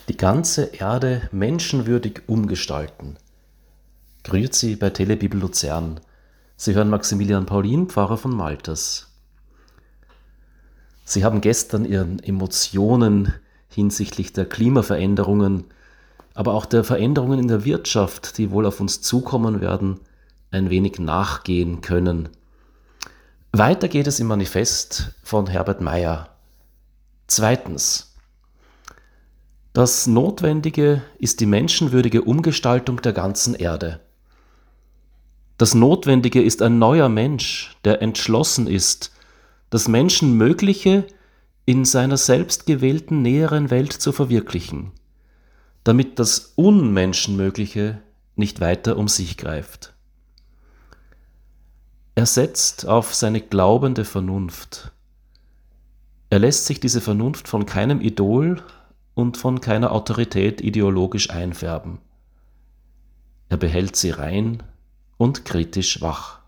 Die ganze Erde menschenwürdig umgestalten. Grüezi bei Telebibel Luzern. Sie hören Maximilian Paulin, Pfarrer von Malters. Sie haben gestern Ihren Emotionen hinsichtlich der Klimaveränderungen, aber auch der Veränderungen in der Wirtschaft, die wohl auf uns zukommen werden, ein wenig nachgehen können. Weiter geht es im Manifest von Herbert Meyer. Zweitens. Das Notwendige ist die menschenwürdige Umgestaltung der ganzen Erde. Das Notwendige ist ein neuer Mensch, der entschlossen ist, das Menschenmögliche in seiner selbstgewählten näheren Welt zu verwirklichen, damit das Unmenschenmögliche nicht weiter um sich greift. Er setzt auf seine glaubende Vernunft. Er lässt sich diese Vernunft von keinem Idol und von keiner Autorität ideologisch einfärben. Er behält sie rein und kritisch wach.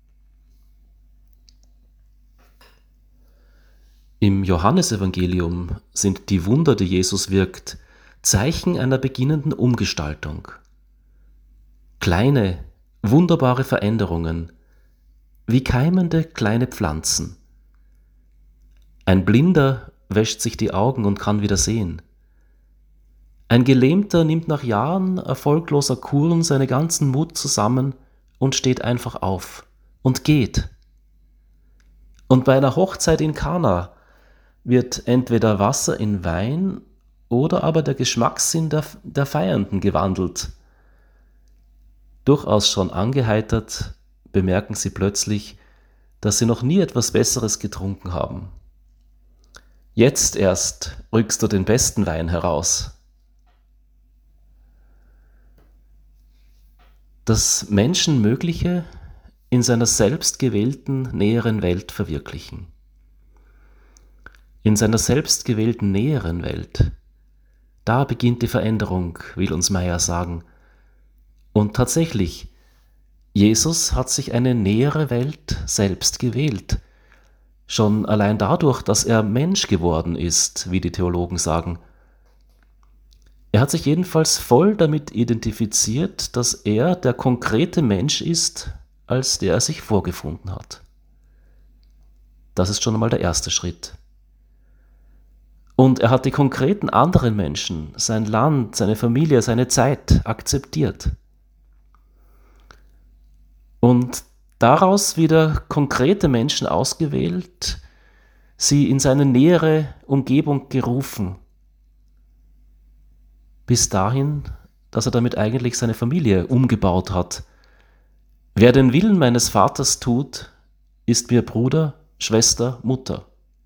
Im Johannesevangelium sind die Wunder, die Jesus wirkt, Zeichen einer beginnenden Umgestaltung. Kleine, wunderbare Veränderungen, wie keimende kleine Pflanzen. Ein Blinder wäscht sich die Augen und kann wieder sehen. Ein Gelähmter nimmt nach Jahren erfolgloser Kuren seinen ganzen Mut zusammen und steht einfach auf und geht. Und bei einer Hochzeit in Kana wird entweder Wasser in Wein oder aber der Geschmackssinn der Feiernden gewandelt. Durchaus schon angeheitert, bemerken sie plötzlich, dass sie noch nie etwas Besseres getrunken haben. Jetzt erst rückst du den besten Wein heraus. Das Menschenmögliche in seiner selbstgewählten näheren Welt verwirklichen. In seiner selbstgewählten näheren Welt, da beginnt die Veränderung, will uns Meyer sagen. Und tatsächlich, Jesus hat sich eine nähere Welt selbst gewählt. Schon allein dadurch, dass er Mensch geworden ist, wie die Theologen sagen. Er hat sich jedenfalls voll damit identifiziert, dass er der konkrete Mensch ist, als der er sich vorgefunden hat. Das ist schon einmal der erste Schritt. Und er hat die konkreten anderen Menschen, sein Land, seine Familie, seine Zeit akzeptiert. Und daraus wieder konkrete Menschen ausgewählt, sie in seine nähere Umgebung gerufen. Bis dahin, dass er damit eigentlich seine Familie umgebaut hat. Wer den Willen meines Vaters tut, ist mir Bruder, Schwester, Mutter.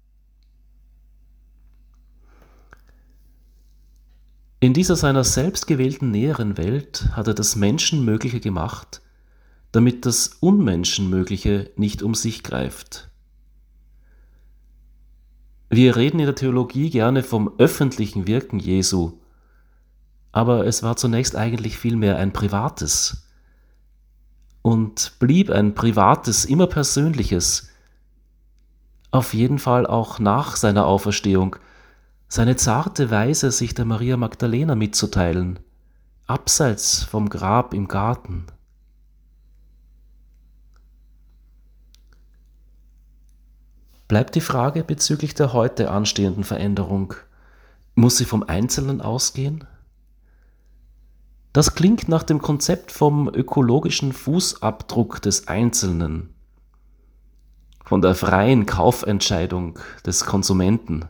In dieser seiner selbstgewählten näheren Welt hat er das Menschenmögliche gemacht, damit das Unmenschenmögliche nicht um sich greift. Wir reden in der Theologie gerne vom öffentlichen Wirken Jesu, aber es war zunächst eigentlich vielmehr ein privates und blieb ein privates, immer persönliches, auf jeden Fall auch nach seiner Auferstehung, seine zarte Weise, sich der Maria Magdalena mitzuteilen, abseits vom Grab im Garten. Bleibt die Frage bezüglich der heute anstehenden Veränderung, muss sie vom Einzelnen ausgehen? Das klingt nach dem Konzept vom ökologischen Fußabdruck des Einzelnen, von der freien Kaufentscheidung des Konsumenten.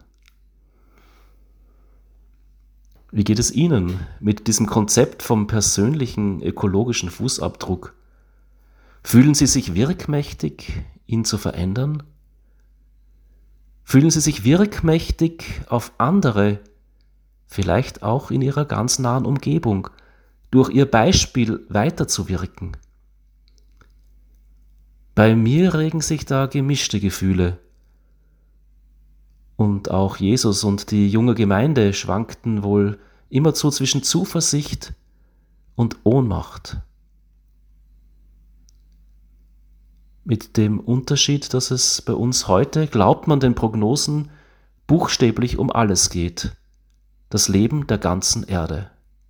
Wie geht es Ihnen mit diesem Konzept vom persönlichen ökologischen Fußabdruck? Fühlen Sie sich wirkmächtig, ihn zu verändern? Fühlen Sie sich wirkmächtig, auf andere, vielleicht auch in Ihrer ganz nahen Umgebung, durch Ihr Beispiel weiterzuwirken? Bei mir regen sich da gemischte Gefühle. Und auch Jesus und die junge Gemeinde schwankten wohl immerzu zwischen Zuversicht und Ohnmacht. Mit dem Unterschied, dass es bei uns heute, glaubt man den Prognosen, buchstäblich um alles geht. das Leben der ganzen Erde.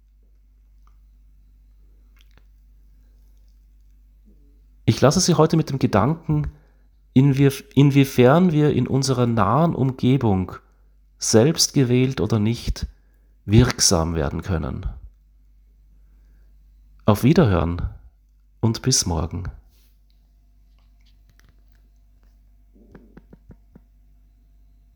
Ich lasse Sie heute mit dem Gedanken, inwiefern wir in unserer nahen Umgebung, selbst gewählt oder nicht, wirksam werden können. Auf Wiederhören und bis morgen.